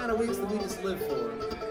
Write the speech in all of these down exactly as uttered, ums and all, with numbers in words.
amount of weeks that we just live for.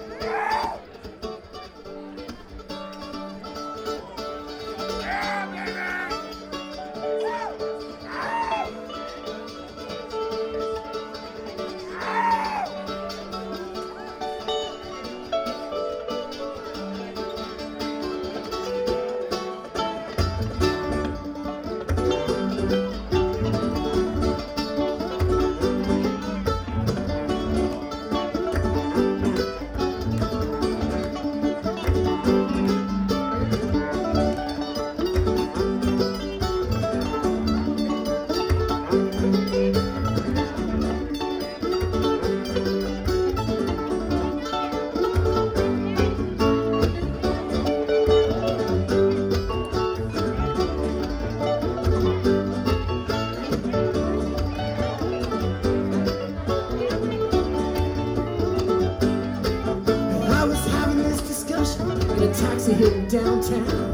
Downtown,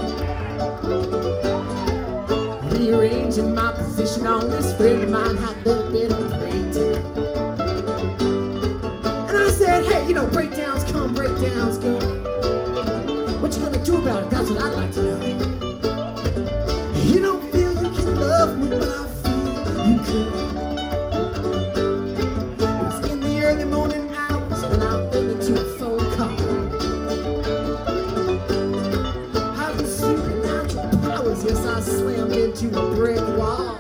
rearranging my position on this friend of mine had a little bit of a breakdown. And I said, hey, you know, breakdowns come, breakdowns go. What you gonna do about it? That's what I'd like to know. You don't feel you can love me, but I feel you could. It's in the early morning hours when I fell into a phone call. Yes, I slammed into a brick wall.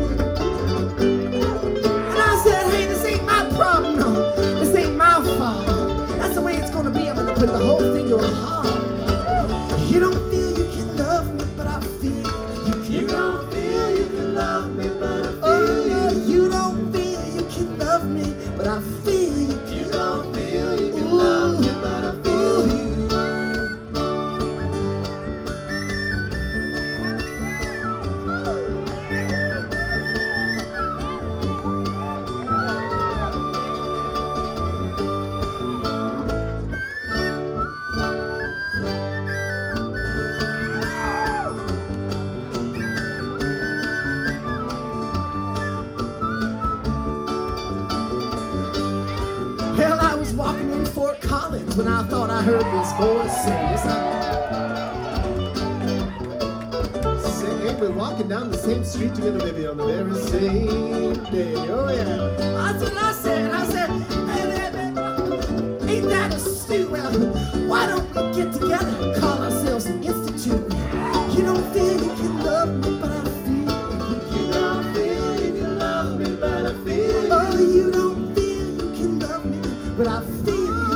And I said, hey, this ain't my problem, no. This ain't my fault. That's the way it's gonna be. I'm gonna put the whole thing to a halt. You don't feel you can love me, but I feel you can. You don't feel you can love me, but I feel oh, you. You don't feel you can love me, but I feel you can. You don't feel you can Ooh. Love me, but I feel you. When I thought I heard this voice say, say, we're walking down the same street together, baby, on the very same day. Oh yeah. That's what I said. I said, hey, man, man, ain't that a stew? Well, why don't we get together and call ourselves an institute? You don't feel you can love me, but I feel you. You don't feel you can love me, but I feel. Oh, you don't feel you can love me, but I feel.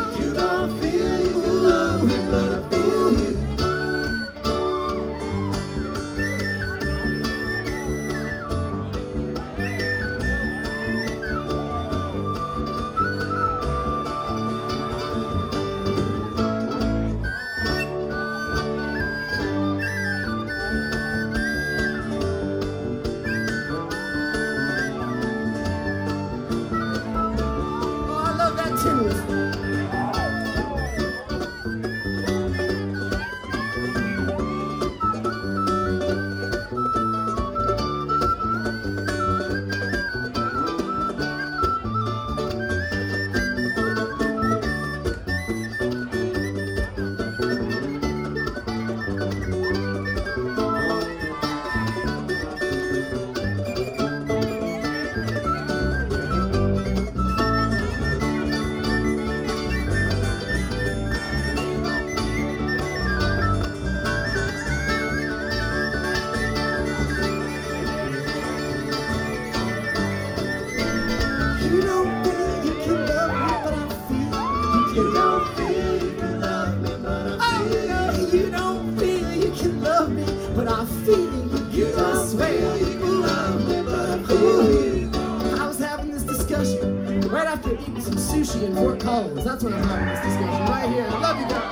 In Fort Collins. That's when I'm having this discussion right here. I love you guys.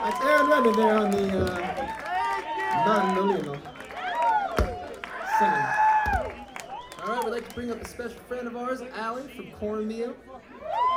That's Aaron Redmond there on the uh, mandolino. Singing. All right, we'd like to bring up a special friend of ours, Allie from Cornmeal.